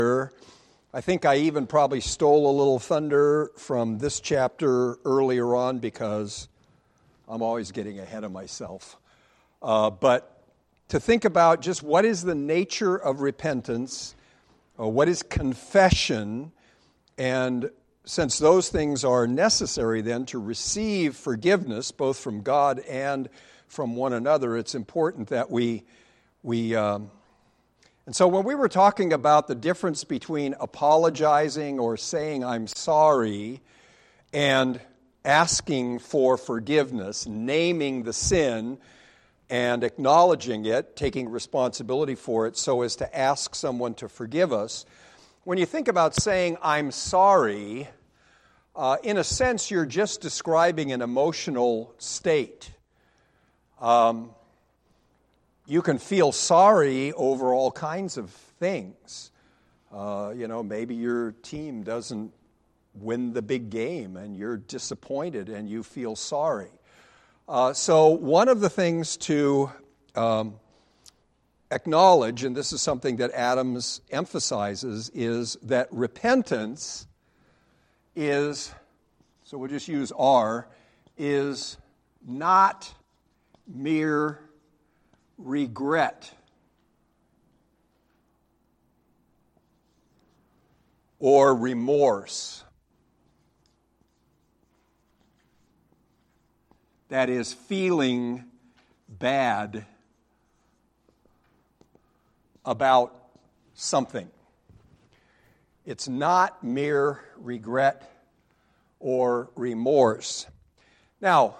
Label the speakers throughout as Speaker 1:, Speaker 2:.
Speaker 1: I think I even probably stole a little thunder from this chapter earlier on because I'm always getting ahead of myself. But to think about just what is the nature of repentance, what is confession, and since those things are necessary then to receive forgiveness both from God and from one another, it's important that and so when we were talking about the difference between apologizing or saying I'm sorry and asking for forgiveness, naming the sin and acknowledging it, taking responsibility for it so as to ask someone to forgive us, when you think about saying I'm sorry, in a sense you're just describing an emotional state. You can feel sorry over all kinds of things. Maybe your team doesn't win the big game and you're disappointed and you feel sorry. So one of the things to acknowledge, and this is something that Adams emphasizes, is that repentance is, so we'll just use R, is not mere regret or remorse. That is, feeling bad about something. It's not mere regret or remorse. Now,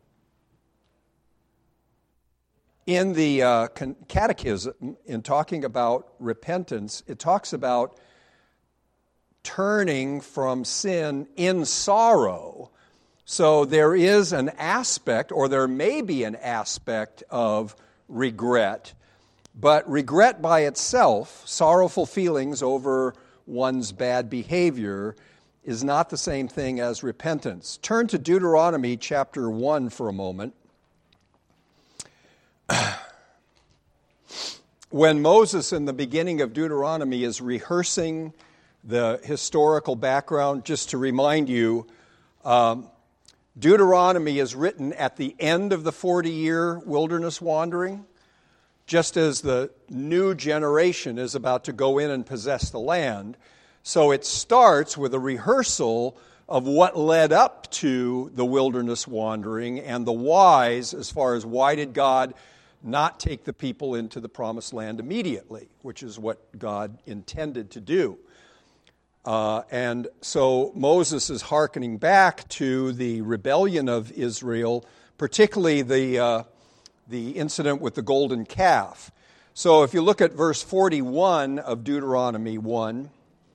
Speaker 1: in the Catechism, in talking about repentance, it talks about turning from sin in sorrow. So there is an aspect, or there may be an aspect of regret, but regret by itself, sorrowful feelings over one's bad behavior, is not the same thing as repentance. Turn to Deuteronomy chapter 1 for a moment. When Moses, in the beginning of Deuteronomy, is rehearsing the historical background, just to remind you, Deuteronomy is written at the end of the 40-year wilderness wandering, just as the new generation is about to go in and possess the land. So it starts with a rehearsal of what led up to the wilderness wandering and the whys, as far as why did God not take the people into the promised land immediately, which is what God intended to do. And so Moses is hearkening back to the rebellion of Israel, particularly the incident with the golden calf. So if you look at verse 41 of Deuteronomy 1,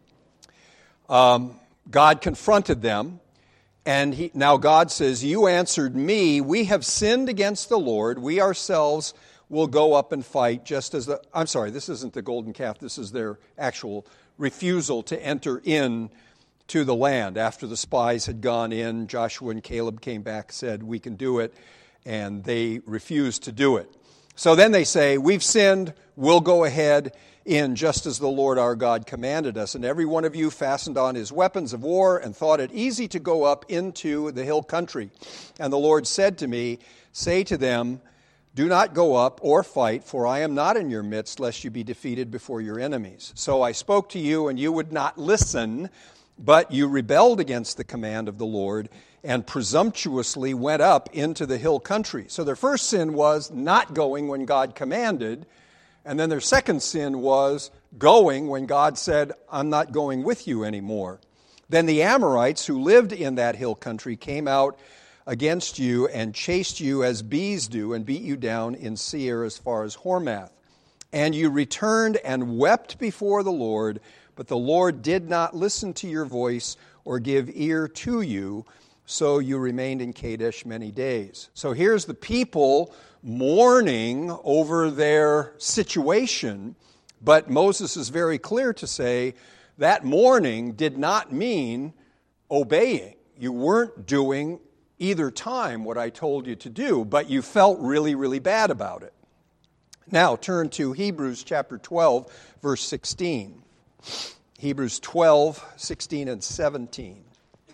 Speaker 1: God confronted them, and now God says, "You answered me, we have sinned against the Lord. We ourselves will go up and fight just as this isn't the golden calf. This is their actual refusal to enter in to the land. After the spies had gone in, Joshua and Caleb came back, said, we can do it, and they refused to do it. So then they say, we've sinned, we'll go ahead in just as the Lord our God commanded us. And every one of you fastened on his weapons of war and thought it easy to go up into the hill country. And the Lord said to me, say to them, do not go up or fight, for I am not in your midst, lest you be defeated before your enemies. So I spoke to you, and you would not listen, but you rebelled against the command of the Lord and presumptuously went up into the hill country. So their first sin was not going when God commanded, and then their second sin was going when God said, I'm not going with you anymore. Then the Amorites who lived in that hill country came out against you and chased you as bees do and beat you down in Seir as far as Hormath. And you returned and wept before the Lord, but the Lord did not listen to your voice or give ear to you, so you remained in Kadesh many days. So here's the people mourning over their situation, but Moses is very clear to say that mourning did not mean obeying. You weren't doing either time what I told you to do, but you felt really, really bad about it. Now turn to Hebrews chapter 12, verse 16. Hebrews 12, 16, and 17.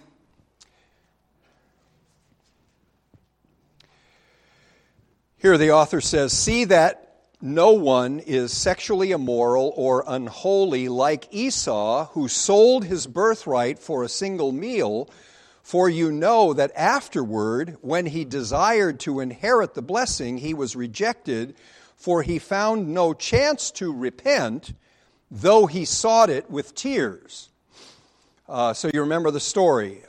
Speaker 1: Here the author says, "See that no one is sexually immoral or unholy like Esau, who sold his birthright for a single meal, for you know that afterward, when he desired to inherit the blessing, he was rejected, for he found no chance to repent, though he sought it with tears." So you remember the story.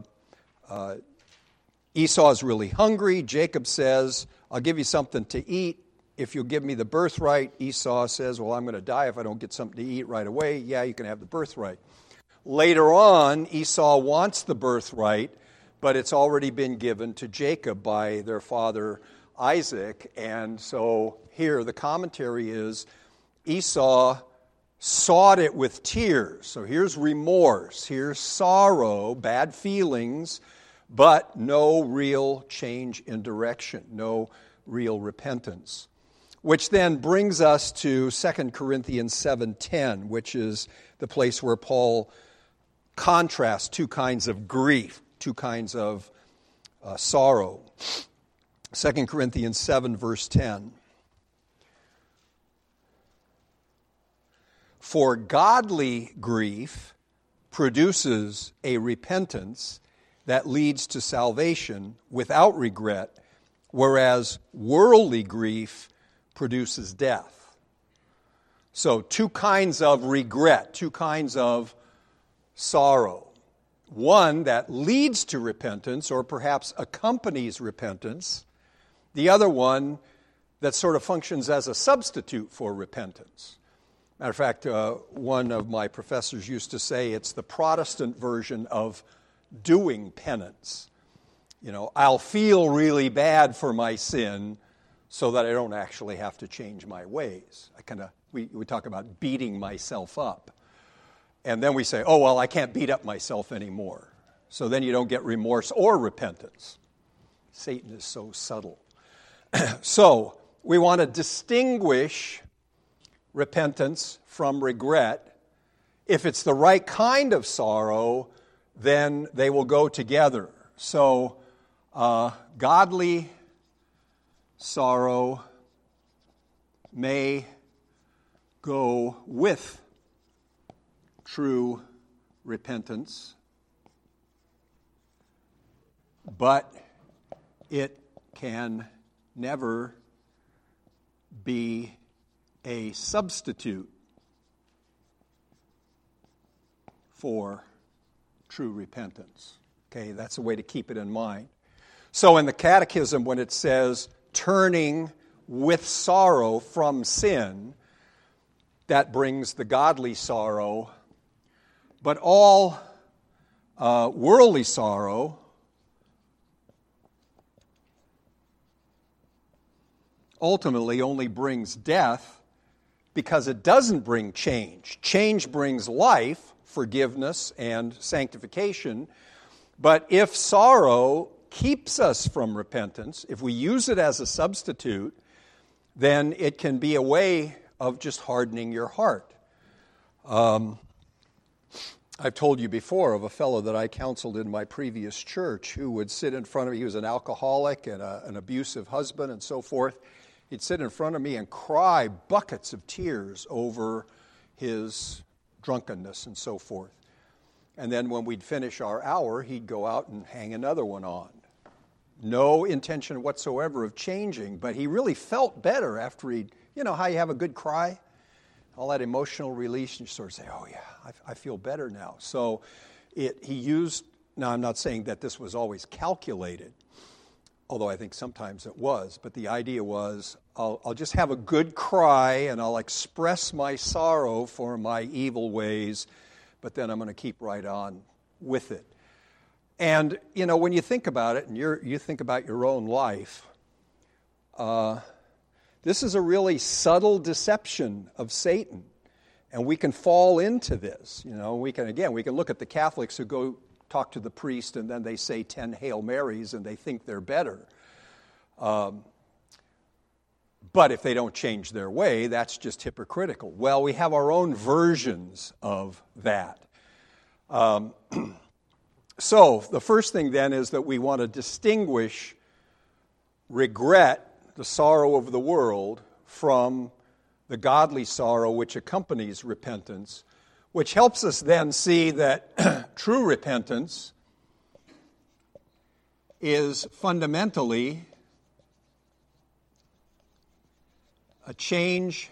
Speaker 1: Esau is really hungry. Jacob says, "I'll give you something to eat if you'll give me the birthright." Esau says, "Well, I'm going to die if I don't get something to eat right away." "Yeah, you can have the birthright." Later on, Esau wants the birthright, but it's already been given to Jacob by their father Isaac. And so here the commentary is Esau sought it with tears. So here's remorse, here's sorrow, bad feelings, but no real change in direction, no real repentance. Which then brings us to 2 Corinthians 7:10, which is the place where Paul contrasts two kinds of grief, two kinds of sorrow. 2 Corinthians 7, verse 10. "For godly grief produces a repentance that leads to salvation without regret, whereas worldly grief produces death." So two kinds of regret, two kinds of sorrow. One that leads to repentance or perhaps accompanies repentance. The other one that sort of functions as a substitute for repentance. Matter of fact, one of my professors used to say it's the Protestant version of doing penance. You know, I'll feel really bad for my sin so that I don't actually have to change my ways. We talk about beating myself up. And then we say, oh, well, I can't beat up myself anymore. So then you don't get remorse or repentance. Satan is so subtle. So we want to distinguish repentance from regret. If it's the right kind of sorrow, then they will go together. So godly sorrow may go with true repentance, but it can never be a substitute for true repentance. Okay, that's a way to keep it in mind. So in the Catechism, when it says turning with sorrow from sin, that brings the godly sorrow. But all worldly sorrow ultimately only brings death because it doesn't bring change. Change brings life, forgiveness, and sanctification. But if sorrow keeps us from repentance, if we use it as a substitute, then it can be a way of just hardening your heart. I've told you before of a fellow that I counseled in my previous church who would sit in front of me. He was an alcoholic and an abusive husband and so forth. He'd sit in front of me and cry buckets of tears over his drunkenness and so forth. And then when we'd finish our hour, he'd go out and hang another one on. No intention whatsoever of changing, but he really felt better after he'd, you know how you have a good cry? All that emotional release, and you sort of say, oh yeah, I feel better now. So he used, now I'm not saying that this was always calculated, although I think sometimes it was, but the idea was, I'll just have a good cry and I'll express my sorrow for my evil ways, but then I'm going to keep right on with it. And, you know, when you think about it, and you think about your own life, this is a really subtle deception of Satan, and we can fall into this. You know, we can look at the Catholics who go talk to the priest and then they say 10 Hail Marys and they think they're better. But if they don't change their way, that's just hypocritical. Well, we have our own versions of that. So the first thing then is that we want to distinguish regret, the sorrow of the world, from the godly sorrow which accompanies repentance, which helps us then see that true repentance is fundamentally a change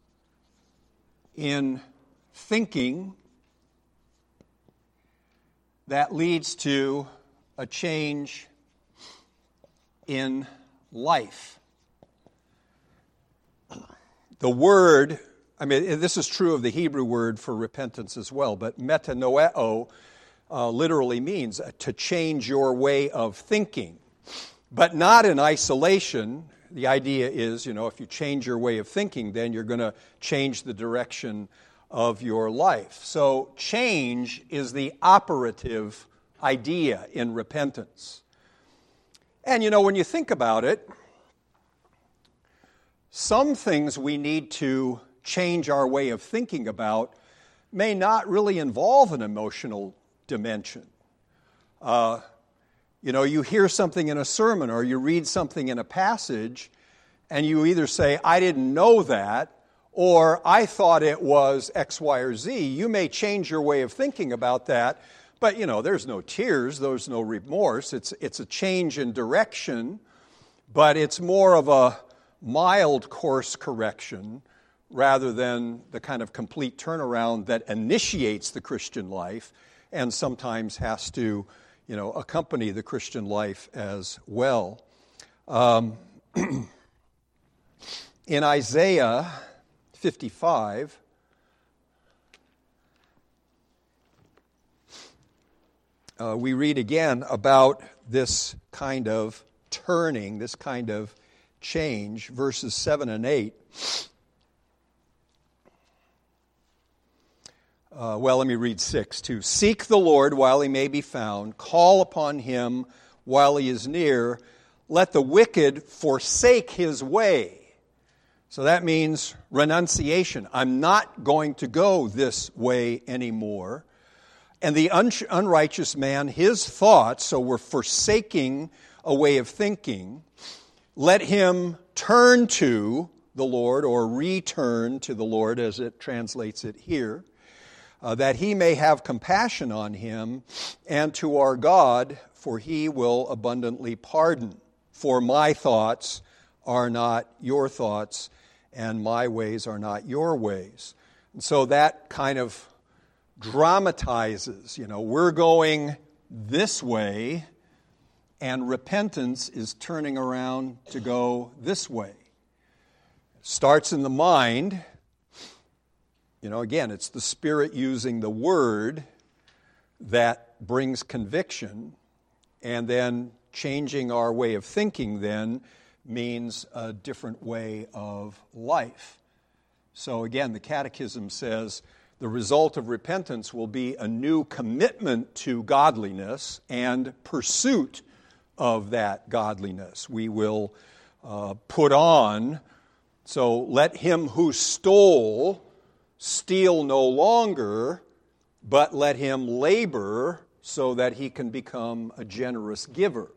Speaker 1: in thinking that leads to a change in life. The word, this is true of the Hebrew word for repentance as well, but metanoeo literally means to change your way of thinking, but not in isolation. The idea is, if you change your way of thinking, then you're going to change the direction of your life. So change is the operative idea in repentance. And when you think about it, some things we need to change our way of thinking about may not really involve an emotional dimension. You hear something in a sermon or you read something in a passage and you either say, I didn't know that, or I thought it was X, Y, or Z. You may change your way of thinking about that, but there's no tears, there's no remorse. It's a change in direction, but it's more of a mild course correction rather than the kind of complete turnaround that initiates the Christian life and sometimes has to, accompany the Christian life as well. In Isaiah 55, we read again about this kind of turning, this kind of change, verses 7 and 8. Let me read 6 too. Seek the Lord while he may be found. Call upon him while he is near. Let the wicked forsake his way. So that means renunciation. I'm not going to go this way anymore. And the unrighteous man, his thoughts, so we're forsaking a way of thinking, let him turn to the Lord, or return to the Lord as it translates it here, that he may have compassion on him, and to our God, for he will abundantly pardon. For my thoughts are not your thoughts, and my ways are not your ways. And so that kind of dramatizes, we're going this way, and repentance is turning around to go this way. Starts in the mind. Again, it's the Spirit using the Word that brings conviction, and then changing our way of thinking then means a different way of life. So again, the Catechism says the result of repentance will be a new commitment to godliness and pursuit of that godliness. We will put on, so let him who stole steal no longer, but let him labor so that he can become a generous giver.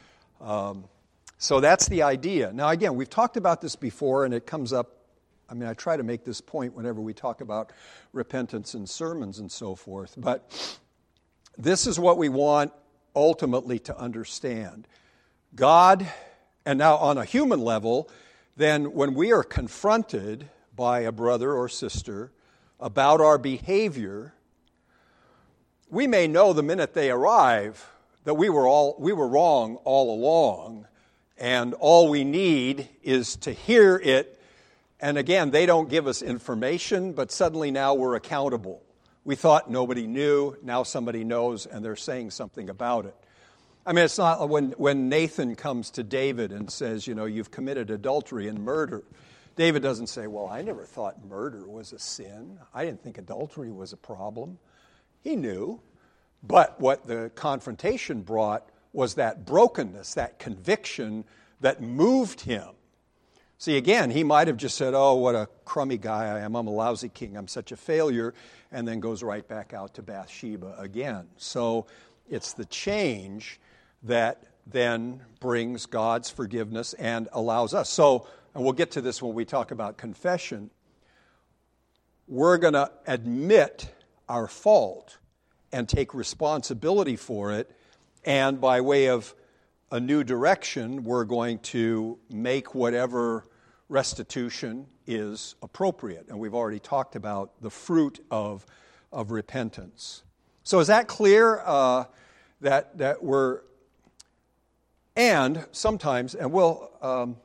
Speaker 1: So that's the idea. Now again, we've talked about this before, and it comes up, I try to make this point whenever we talk about repentance in sermons and so forth, but this is what we want ultimately to understand. God, and now on a human level, then when we are confronted by a brother or sister about our behavior, we may know the minute they arrive that we were wrong all along, and all we need is to hear it. And again, they don't give us information, but suddenly now we're accountable. We thought nobody knew, now somebody knows, and they're saying something about it. It's not when Nathan comes to David and says, you've committed adultery and murder. David doesn't say, well, I never thought murder was a sin. I didn't think adultery was a problem. He knew. But what the confrontation brought was that brokenness, that conviction that moved him. See, again, he might have just said, oh, what a crummy guy I am. I'm a lousy king. I'm such a failure. And then goes right back out to Bathsheba again. So it's the change that then brings God's forgiveness and allows us. So, and we'll get to this when we talk about confession, we're going to admit our fault and take responsibility for it. And by way of a new direction, we're going to make whatever restitution is appropriate. And we've already talked about the fruit of repentance. So is that clear that we're, and sometimes, and well,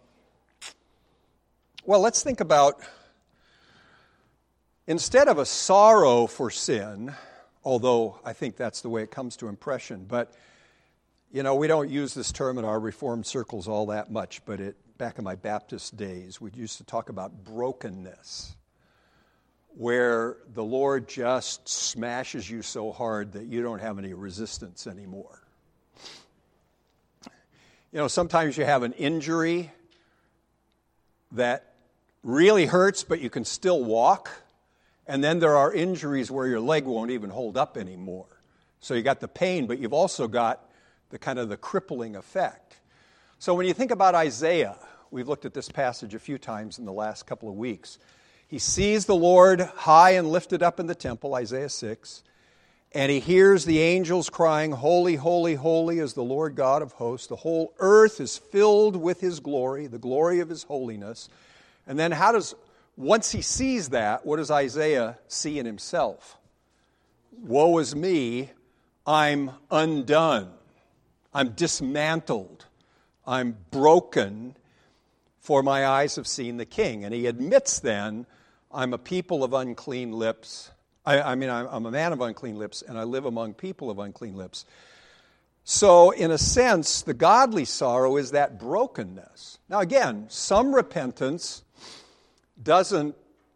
Speaker 1: let's think about, instead of a sorrow for sin, although I think that's the way it comes to impression, but you know, we don't use this term in our Reformed circles all that much, but back in my Baptist days, we used to talk about brokenness, where the Lord just smashes you so hard that you don't have any resistance anymore. You know, sometimes you have an injury that really hurts, but you can still walk, and then there are injuries where your leg won't even hold up anymore. So you got the pain, but you've also got the kind of the crippling effect. So when you think about Isaiah, we've looked at this passage a few times in the last couple of weeks. He sees the Lord high and lifted up in the temple, Isaiah 6, and he hears the angels crying, "Holy, holy, holy is the Lord God of hosts. The whole earth is filled with his glory, the glory of his holiness." And then once he sees that, what does Isaiah see in himself? Woe is me, I'm undone. I'm dismantled. I'm broken, for my eyes have seen the King. And he admits then, I'm a people of unclean lips. I'm a man of unclean lips, and I live among people of unclean lips. So, in a sense, the godly sorrow is that brokenness. Now, again, some repentance doesn't.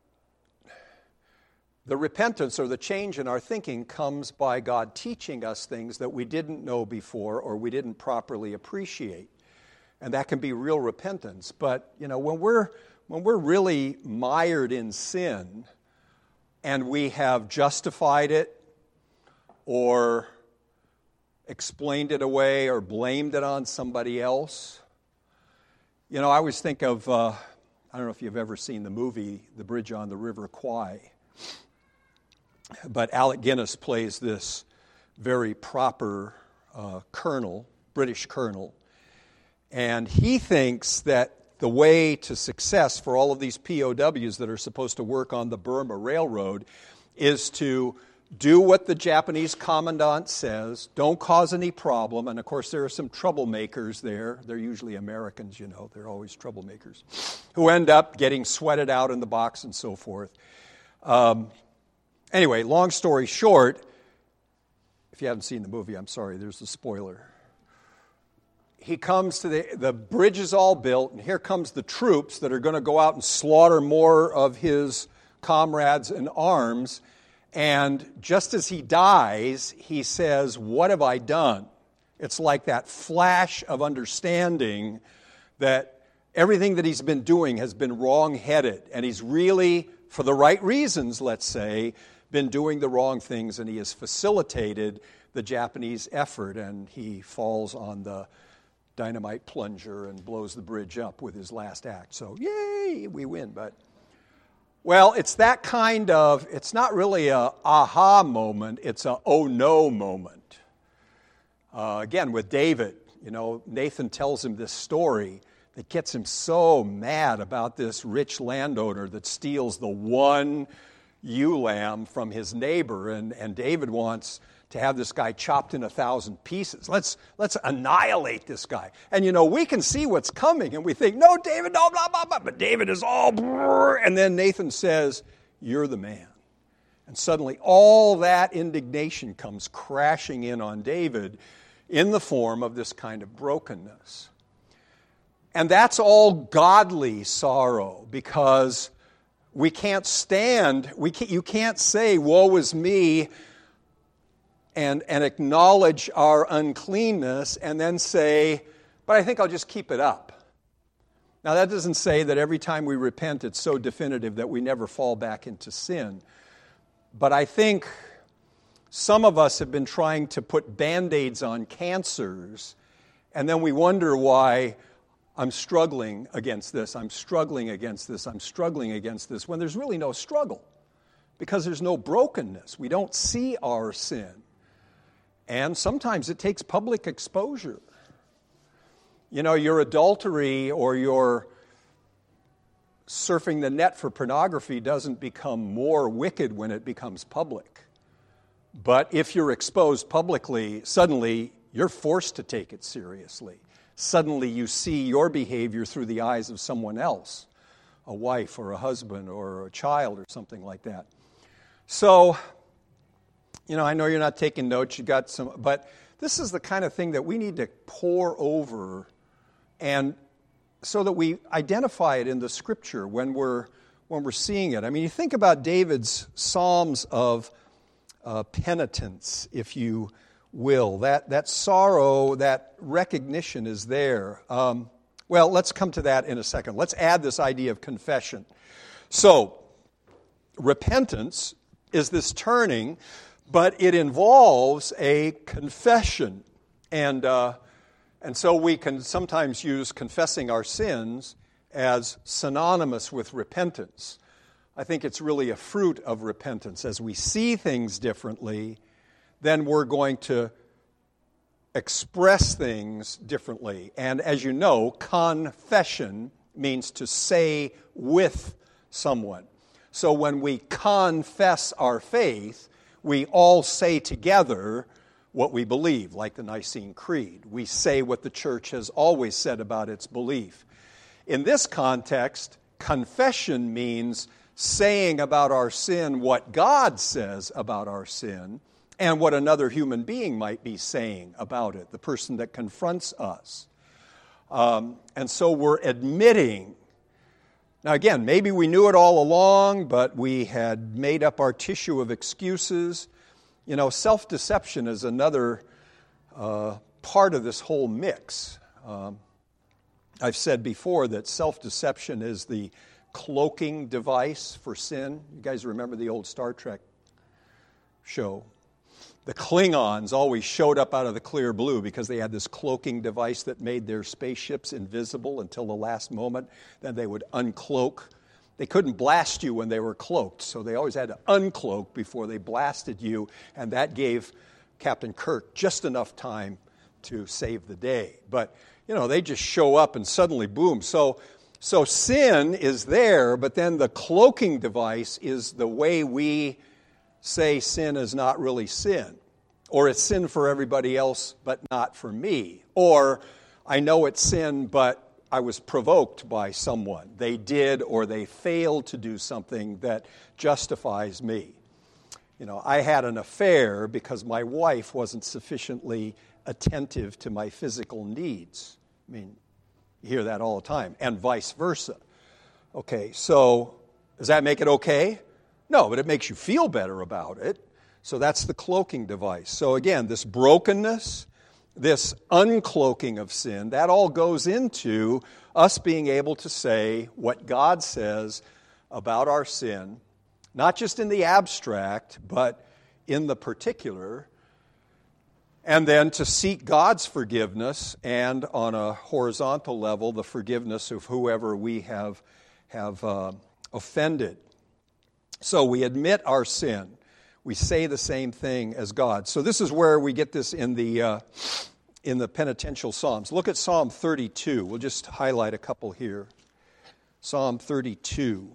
Speaker 1: The repentance or the change in our thinking comes by God teaching us things that we didn't know before or we didn't properly appreciate. And that can be real repentance. But, you know, when we're really mired in sin and we have justified it or explained it away or blamed it on somebody else, you know, I always think of, I don't know if you've ever seen the movie The Bridge on the River Kwai. But Alec Guinness plays this very proper colonel, British colonel, and he thinks that the way to success for all of these POWs that are supposed to work on the Burma Railroad is to do what the Japanese commandant says, don't cause any problem, and of course there are some troublemakers there. They're usually Americans, you know, they're always troublemakers, who end up getting sweated out in the box and so forth. Anyway, long story short, if you haven't seen the movie, I'm sorry, there's a spoiler. He comes to the bridge is all built, and here comes the troops that are going to go out and slaughter more of his comrades in arms. And just as he dies, he says, "What have I done?" It's like that flash of understanding that everything that he's been doing has been wrong-headed, and he's really, for the right reasons, let's say, been doing the wrong things, and he has facilitated the Japanese effort, and he falls on the dynamite plunger and blows the bridge up with his last act. So, yay, we win. But, well, it's that kind of, it's not really a aha moment, it's a oh no moment. Again, with David, you know, Nathan tells him this story that gets him so mad about this rich landowner that steals the one ewe lamb from his neighbor, and David wants to have this guy chopped in 1,000 pieces. Let's annihilate this guy. And you know, we can see what's coming, and we think, no, David, no, blah, blah, blah. But David is all, brrr, and then Nathan says, "You're the man." And suddenly all that indignation comes crashing in on David in the form of this kind of brokenness. And that's all godly sorrow, because we can't stand, you can't say, "Woe is me," and acknowledge our uncleanness and then say, "But I think I'll just keep it up." Now, that doesn't say that every time we repent, it's so definitive that we never fall back into sin. But I think some of us have been trying to put Band-Aids on cancers, and then we wonder why I'm struggling against this, I'm struggling against this, I'm struggling against this, when there's really no struggle, because there's no brokenness. We don't see our sin. And sometimes it takes public exposure. You know, your adultery or your surfing the net for pornography doesn't become more wicked when it becomes public. But if you're exposed publicly, suddenly you're forced to take it seriously. Suddenly you see your behavior through the eyes of someone else, a wife or a husband or a child or something like that. So, you know, I know you're not taking notes, you got some, but this is the kind of thing that we need to pore over, and so that we identify it in the Scripture when we're seeing it. I mean, you think about David's Psalms of penitence, if you will. That sorrow, that recognition is there. Well, let's come to that in a second. Let's add this idea of confession. So, repentance is this turning, but it involves a confession. And so we can sometimes use confessing our sins as synonymous with repentance. I think it's really a fruit of repentance. As we see things differently, then we're going to express things differently. And as you know, confession means to say with someone. So when we confess our faith, we all say together what we believe, like the Nicene Creed. We say what the church has always said about its belief. In this context, confession means saying about our sin what God says about our sin and what another human being might be saying about it, the person that confronts us. And so we're admitting. Now again, maybe we knew it all along, but we had made up our tissue of excuses. You know, self-deception is another part of this whole mix. I've said before that self-deception is the cloaking device for sin. You guys remember the old Star Trek show? The Klingons always showed up out of the clear blue because they had this cloaking device that made their spaceships invisible until the last moment. Then they would uncloak. They couldn't blast you when they were cloaked, so they always had to uncloak before they blasted you, and that gave Captain Kirk just enough time to save the day. But, you know, they just show up and suddenly, boom. So sin is there, but then the cloaking device is the way we say sin is not really sin. Or it's sin for everybody else, but not for me. Or I know it's sin, but I was provoked by someone. They did or they failed to do something that justifies me. You know, I had an affair because my wife wasn't sufficiently attentive to my physical needs. I mean, you hear that all the time, and vice versa. Okay, so does that make it okay? No, but it makes you feel better about it. So that's the cloaking device. So again, this brokenness, this uncloaking of sin, that all goes into us being able to say what God says about our sin, not just in the abstract, but in the particular, and then to seek God's forgiveness and on a horizontal level, the forgiveness of whoever we have offended. So we admit our sin. We say the same thing as God. So this is where we get this in the penitential Psalms. Look at Psalm 32. We'll just highlight a couple here. Psalm 32.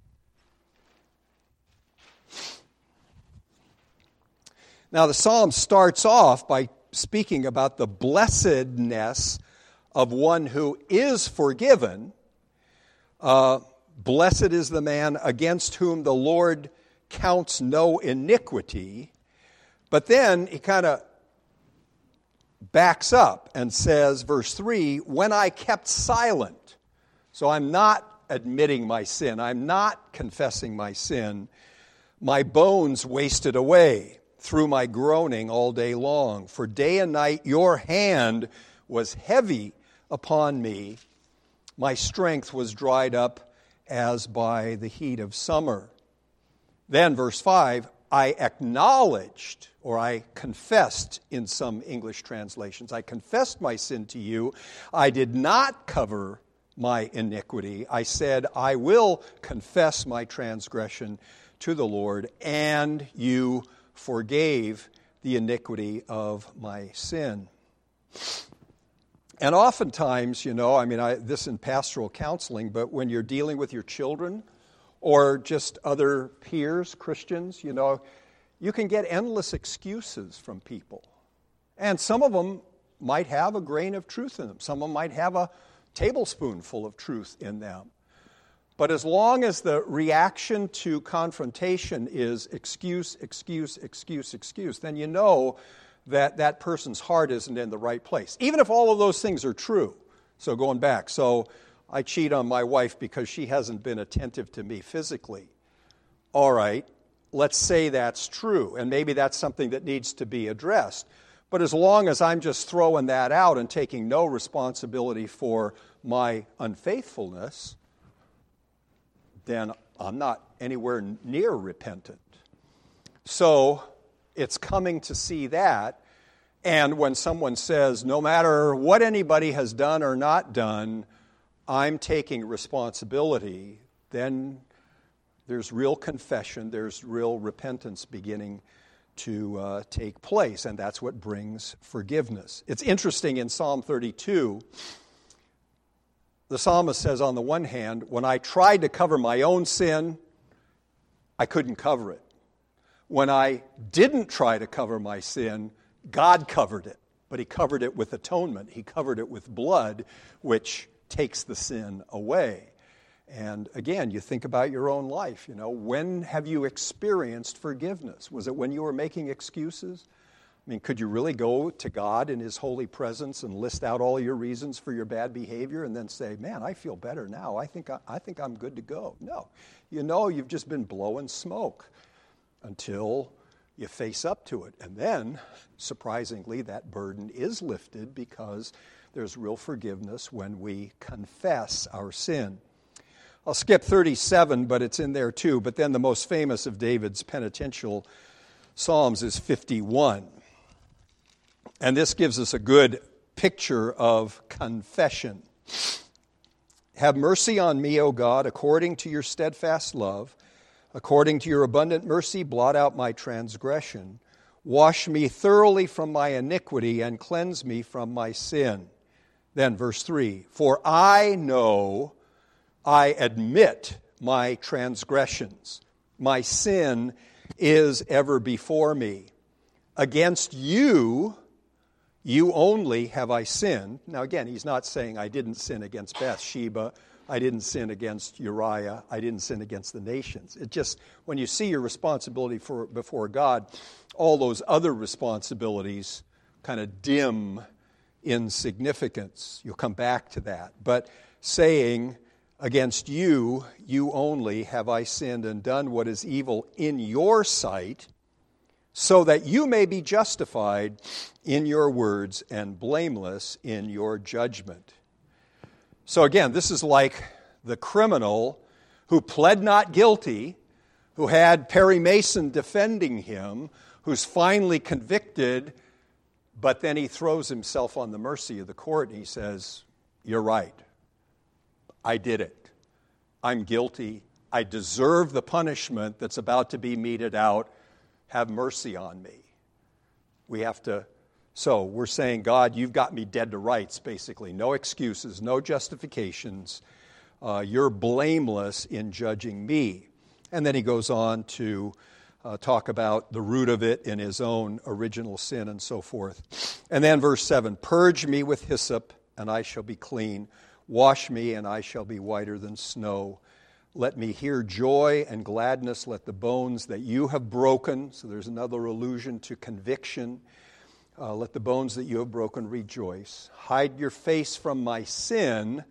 Speaker 1: Now the Psalm starts off by speaking about the blessedness of one who is forgiven. Blessed is the man against whom the Lord counts no iniquity. But then he kind of backs up and says, verse 3, when I kept silent. So I'm not admitting my sin. I'm not confessing my sin. My bones wasted away through my groaning all day long. For day and night your hand was heavy upon me. My strength was dried up as by the heat of summer. Then, verse 5, I acknowledged, or I confessed in some English translations. I confessed my sin to you. I did not cover my iniquity. I said, I will confess my transgression to the Lord, and you forgave the iniquity of my sin. And oftentimes, this in pastoral counseling, but when you're dealing with your children or just other peers, Christians, you can get endless excuses from people. And some of them might have a grain of truth in them. Some of them might have a tablespoonful of truth in them. But as long as the reaction to confrontation is excuse, then you know that that person's heart isn't in the right place, even if all of those things are true. So going back, I cheat on my wife because she hasn't been attentive to me physically. All right, let's say that's true, and maybe that's something that needs to be addressed. But as long as I'm just throwing that out and taking no responsibility for my unfaithfulness, then I'm not anywhere near repentant. So it's coming to see that, and when someone says, no matter what anybody has done or not done, I'm taking responsibility, then there's real confession, there's real repentance beginning to take place, and that's what brings forgiveness. It's interesting in Psalm 32, the psalmist says on the one hand, when I tried to cover my own sin, I couldn't cover it. When I didn't try to cover my sin, God covered it, but he covered it with atonement. He covered it with blood, which takes the sin away. And again, you think about your own life, when have you experienced forgiveness? Was it when you were making excuses? I mean, could you really go to God in his holy presence and list out all your reasons for your bad behavior and then say, man, I feel better now. I think I'm good to go. No. You've just been blowing smoke until you face up to it. And then, surprisingly, that burden is lifted because there's real forgiveness when we confess our sin. I'll skip 37, but it's in there too. But then the most famous of David's penitential psalms is 51. And this gives us a good picture of confession. Have mercy on me, O God, according to your steadfast love. According to your abundant mercy, blot out my transgression. Wash me thoroughly from my iniquity and cleanse me from my sin. Then verse 3, for I know, I admit my transgressions. My sin is ever before me. Against you, you only have I sinned. Now again, he's not saying I didn't sin against Bathsheba, I didn't sin against Uriah, I didn't sin against the nations. It just, when you see your responsibility before God, all those other responsibilities kind of dim in significance. You'll come back to that. But saying, against you, you only have I sinned and done what is evil in your sight, so that you may be justified in your words and blameless in your judgment. So again, this is like the criminal who pled not guilty, who had Perry Mason defending him, who's finally convicted, but then he throws himself on the mercy of the court and he says, you're right. I did it. I'm guilty. I deserve the punishment that's about to be meted out. Have mercy on me. So we're saying, God, you've got me dead to rights, basically. No excuses, no justifications. You're blameless in judging me. And then he goes on to talk about the root of it in his own original sin and so forth. And then verse 7, purge me with hyssop, and I shall be clean. Wash me, and I shall be whiter than snow. Let me hear joy and gladness. Let the bones that you have broken, so there's another allusion to conviction. Let the bones that you have broken rejoice. Hide your face from my sin,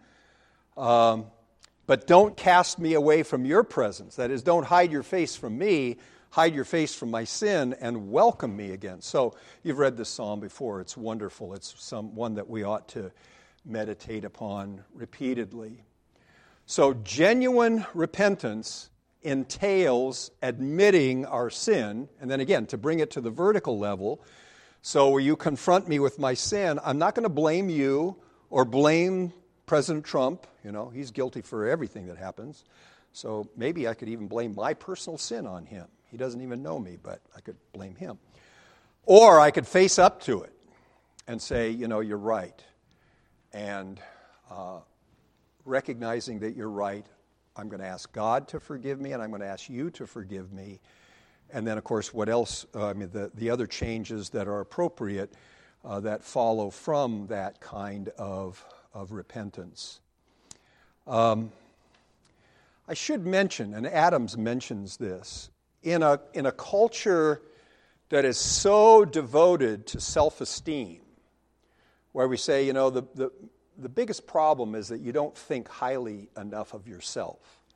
Speaker 1: but don't cast me away from your presence. That is, don't hide your face from me. Hide your face from my sin and welcome me again. So you've read this psalm before. It's wonderful. It's one that we ought to meditate upon repeatedly. So genuine repentance entails admitting our sin, and then again, to bring it to the vertical level. So where you confront me with my sin, I'm not going to blame you or blame President Trump. You know, he's guilty for everything that happens. So maybe I could even blame my personal sin on him. He doesn't even know me, but I could blame him. Or I could face up to it and say, you know, you're right. And recognizing that you're right, I'm going to ask God to forgive me, and I'm going to ask you to forgive me. And then, of course, what else? The other changes that are appropriate that follow from that kind of repentance. I should mention, and Adams mentions this, in a culture that is so devoted to self-esteem, where we say, you know, the biggest problem is that you don't think highly enough of yourself.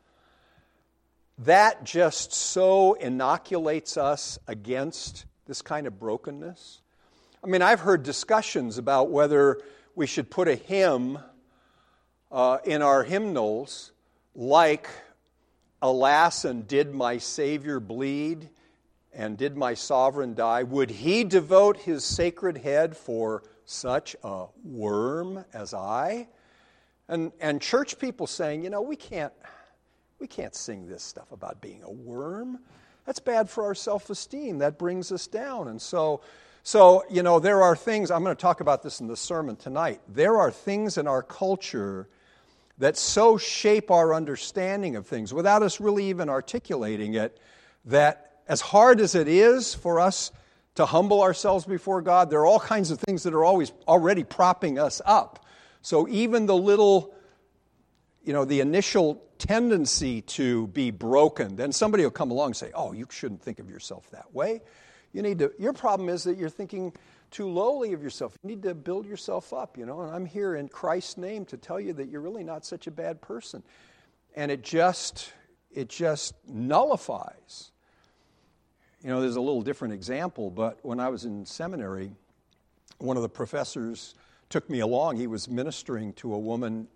Speaker 1: That just so inoculates us against this kind of brokenness. I mean, I've heard discussions about whether we should put a hymn in our hymnals like, "Alas, and did my Savior bleed, and did my sovereign die? Would he devote his sacred head for such a worm as I?" And church people saying, you know, we can't sing this stuff about being a worm. That's bad for our self-esteem. That brings us down. And so you know, there are things, I'm going to talk about this in the sermon tonight. There are things in our culture that so shape our understanding of things without us really even articulating it, that as hard as it is for us to humble ourselves before God, there are all kinds of things that are always already propping us up. So even the little, you know, the initial tendency to be broken, then somebody will come along and say, oh, you shouldn't think of yourself that way. Your problem is that you're thinking too lowly of yourself. You need to build yourself up, you know, and I'm here in Christ's name to tell you that you're really not such a bad person. And it just nullifies. You know, there's a little different example, but when I was in seminary, one of the professors took me along. He was ministering to a woman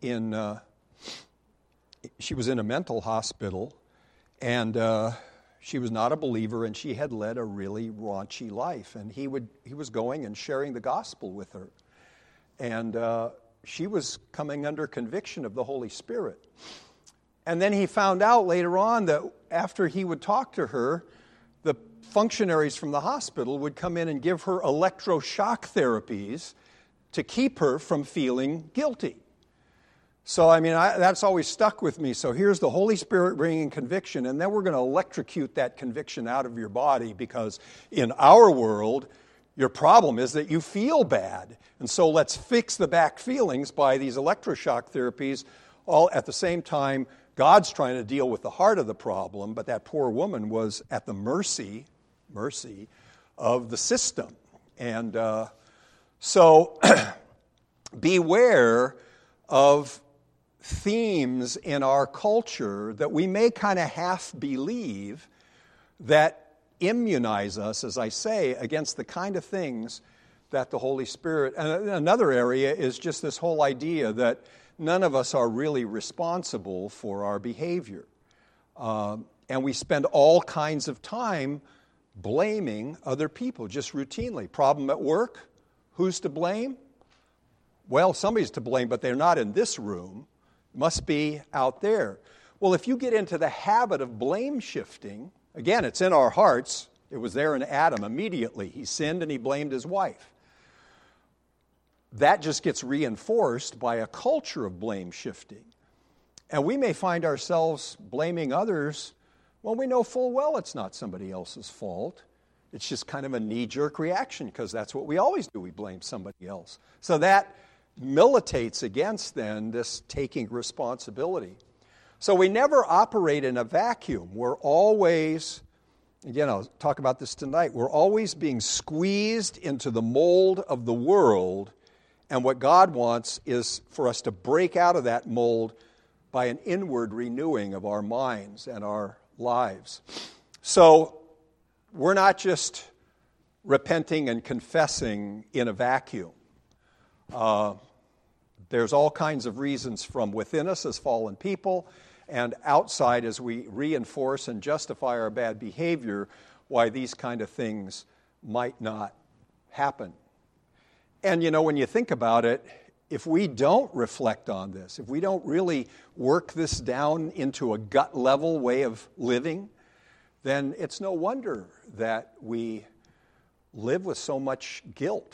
Speaker 1: she was in a mental hospital, and she was not a believer, and she had led a really raunchy life. And he was going and sharing the gospel with her. And she was coming under conviction of the Holy Spirit. And then he found out later on that after he would talk to her, the functionaries from the hospital would come in and give her electroshock therapies to keep her from feeling guilty. So, I mean, that's always stuck with me. So here's the Holy Spirit bringing conviction, and then we're going to electrocute that conviction out of your body, because in our world, your problem is that you feel bad. And so let's fix the back feelings by these electroshock therapies. All at the same time, God's trying to deal with the heart of the problem, but that poor woman was at the mercy of the system. And so beware of themes in our culture that we may kind of half believe that immunize us, as I say, against the kind of things that the Holy Spirit. And another area is just this whole idea that none of us are really responsible for our behavior. And we spend all kinds of time blaming other people, just routinely. Problem at work, who's to blame? Well, somebody's to blame, but they're not in this room. Must be out there. Well, if you get into the habit of blame shifting, again, it's in our hearts. It was there in Adam immediately. He sinned and he blamed his wife. That just gets reinforced by a culture of blame shifting. And we may find ourselves blaming others when we know full well it's not somebody else's fault. It's just kind of a knee-jerk reaction, because that's what we always do. We blame somebody else. So that militates against, then, this taking responsibility. So we never operate in a vacuum. We're always, again, I'll talk about this tonight, we're always being squeezed into the mold of the world, and what God wants is for us to break out of that mold by an inward renewing of our minds and our lives. So we're not just repenting and confessing in a vacuum. There's all kinds of reasons from within us as fallen people and outside as we reinforce and justify our bad behavior why these kind of things might not happen. And when you think about it, if we don't reflect on this, if we don't really work this down into a gut level way of living, then it's no wonder that we live with so much guilt.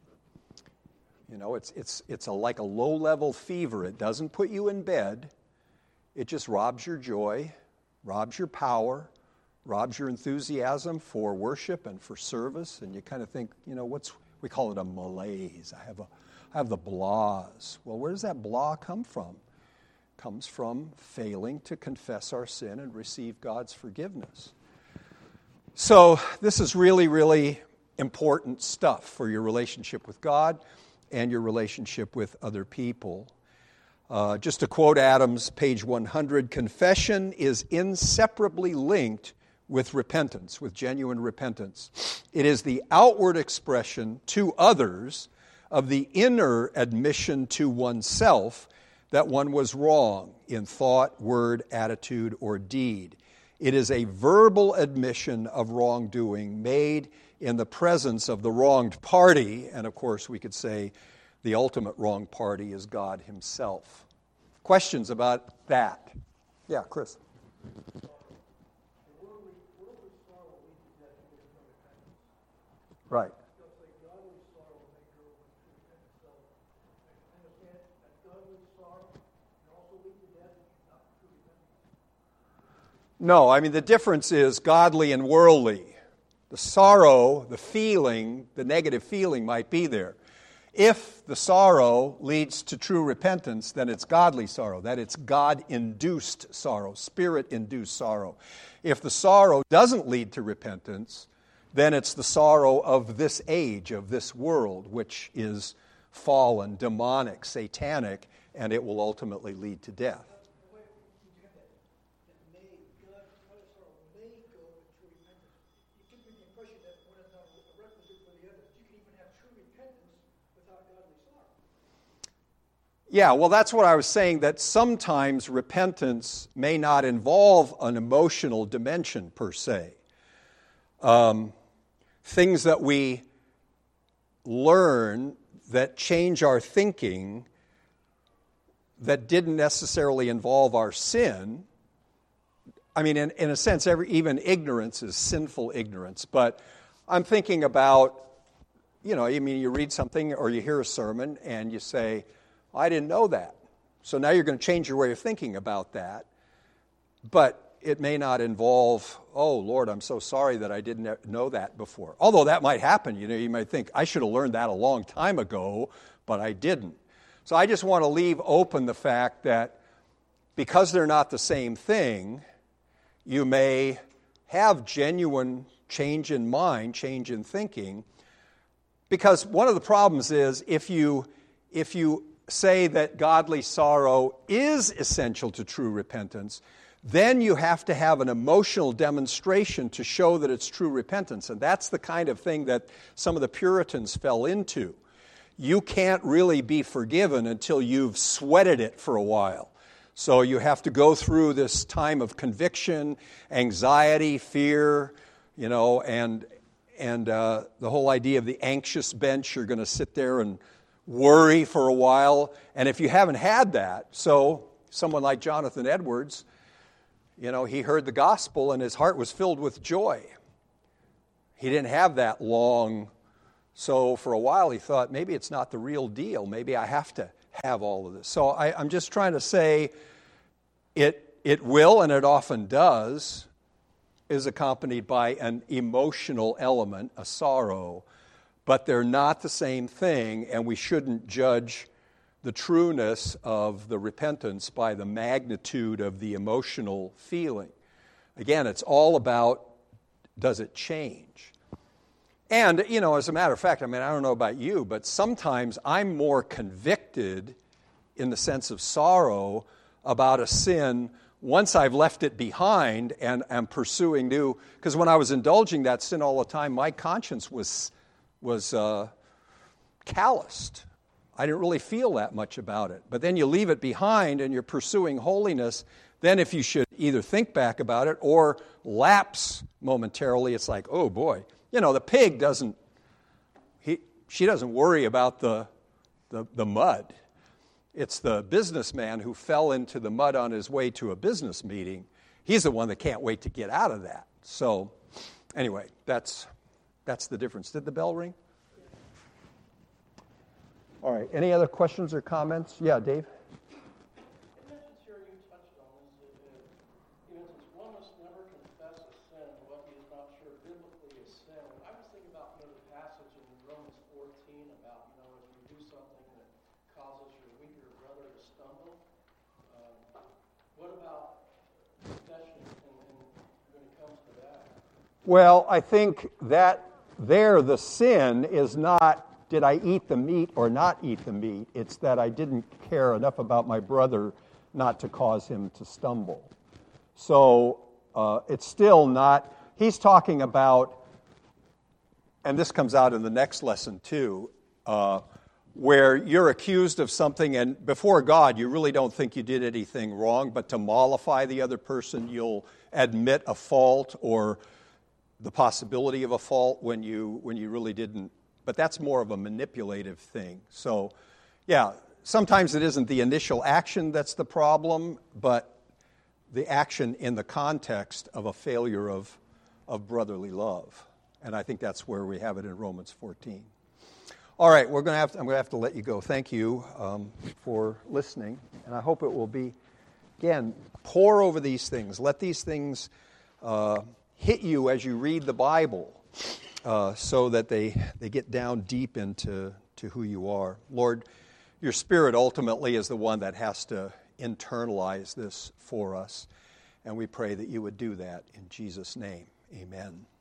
Speaker 1: It's like a low-level fever. It doesn't put you in bed. It just robs your joy, robs your power, robs your enthusiasm for worship and for service. And you kind of think, we call it a malaise. I have the blahs. Well, where does that blah come from? It comes from failing to confess our sin and receive God's forgiveness. So this is really, really important stuff for your relationship with God and your relationship with other people. Just to quote Adams, page 100, confession is inseparably linked with repentance, with genuine repentance. It is the outward expression to others of the inner admission to oneself that one was wrong in thought, word, attitude, or deed. It is a verbal admission of wrongdoing made in the presence of the wronged party, and of course we could say the ultimate wronged party is God himself. Questions about that? Yeah, Chris. Right. No, the difference is godly and worldly. The sorrow, the feeling, the negative feeling might be there. If the sorrow leads to true repentance, then it's godly sorrow. That it's God-induced sorrow, Spirit-induced sorrow. If the sorrow doesn't lead to repentance, then it's the sorrow of this age, of this world, which is fallen, demonic, satanic, and it will ultimately lead to death. Yeah, well, that's what I was saying, that sometimes repentance may not involve an emotional dimension per se. Things that we learn that change our thinking that didn't necessarily involve our sin. In a sense, even ignorance is sinful ignorance. But I'm thinking about, you read something or you hear a sermon and you say, I didn't know that. So now you're going to change your way of thinking about that. But it may not involve, oh, Lord, I'm so sorry that I didn't know that before. Although that might happen. You might think, I should have learned that a long time ago, but I didn't. So I just want to leave open the fact that because they're not the same thing, you may have genuine change in mind, change in thinking. Because one of the problems is if you say that godly sorrow is essential to true repentance, then you have to have an emotional demonstration to show that it's true repentance. And that's the kind of thing that some of the Puritans fell into. You can't really be forgiven until you've sweated it for a while. So you have to go through this time of conviction, anxiety, fear, and the whole idea of the anxious bench. You're going to sit there and worry for a while. And if you haven't had that, so someone like Jonathan Edwards, he heard the gospel and his heart was filled with joy. He didn't have that long. So for a while he thought, maybe it's not the real deal. Maybe I have to have all of this. So I'm just trying to say it will, and it often does, is accompanied by an emotional element, a sorrow, but they're not the same thing, and we shouldn't judge the trueness of the repentance by the magnitude of the emotional feeling. Again, it's all about, does it change? And, as a matter of fact, I don't know about you, but sometimes I'm more convicted in the sense of sorrow about a sin once I've left it behind and am pursuing new. Because when I was indulging that sin all the time, my conscience was calloused. I didn't really feel that much about it. But then you leave it behind and you're pursuing holiness. Then if you should either think back about it or lapse momentarily, it's like, oh boy. The pig doesn't, she doesn't worry about the mud. It's the businessman who fell into the mud on his way to a business meeting. He's the one that can't wait to get out of that. So anyway, that's the difference. Did the bell ring? All right. Any other questions or comments? Yeah, Dave? Well, I think that there the sin is not, did I eat the meat or not eat the meat? It's that I didn't care enough about my brother not to cause him to stumble. So it's still not, he's talking about, and this comes out in the next lesson too, where you're accused of something and before God you really don't think you did anything wrong, but to mollify the other person you'll admit a fault or the possibility of a fault when you really didn't. But that's more of a manipulative thing. So, yeah, sometimes it isn't the initial action that's the problem, but the action in the context of a failure of brotherly love. And I think that's where we have it in Romans 14. All right, I'm going to have to let you go. Thank you for listening. And I hope it will be, again, pore over these things. Let these things hit you as you read the Bible so that they get down deep into who you are. Lord, your Spirit ultimately is the one that has to internalize this for us. And we pray that you would do that in Jesus' name. Amen.